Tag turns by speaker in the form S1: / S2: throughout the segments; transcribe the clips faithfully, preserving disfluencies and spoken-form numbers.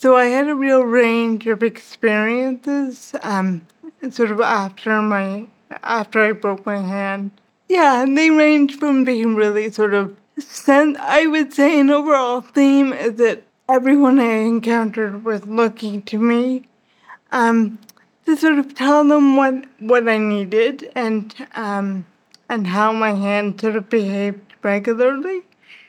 S1: So I had a real range of experiences, um, sort of after my after I broke my hand. Yeah, and they range from being really sort of sen- I would say an overall theme is that everyone I encountered was looking to me um, to sort of tell them what what I needed and um, and how my hand sort of behaved regularly.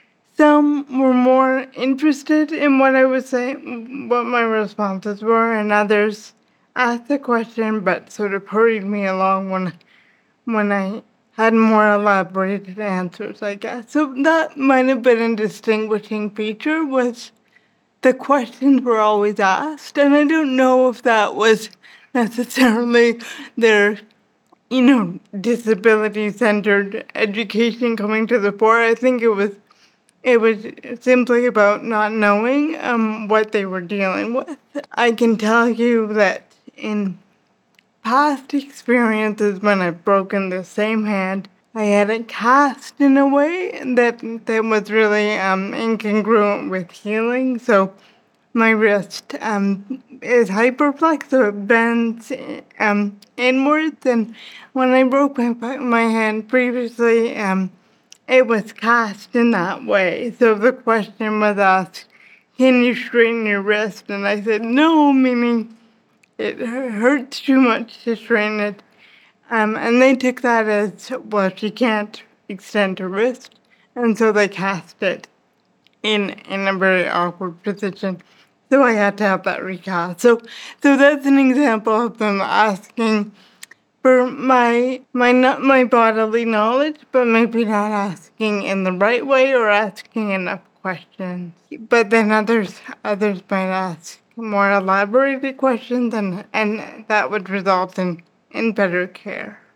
S1: Some were more interested in what I was saying, what my responses were, and others asked the question but sort of hurried me along when when I had more elaborated answers, I guess. So that might have been a distinguishing feature was the questions were always asked, and I don't know if that was necessarily their, you know, disability-centered education coming to the fore. I think it was it was simply about not knowing um, what they were dealing with. I can tell you that in past experiences when I've broken the same hand, I had it cast in a way that that was really um, incongruent with healing. So my wrist um, is hyperflex, so it bends um, inwards. And when I broke my my hand previously, um, it was cast in that way. So the question was asked, "Can you straighten your wrist?" And I said, "No," meaning it hurts too much to straighten it. Um, and they took that as, well, she can't extend her wrist. And so they cast it in in a very awkward position. So I had to have that recast. So so that's an example of them asking for my my not my bodily knowledge, but maybe not asking in the right way or asking enough questions. But then others others might ask more elaborated questions, and and that would result in in better care.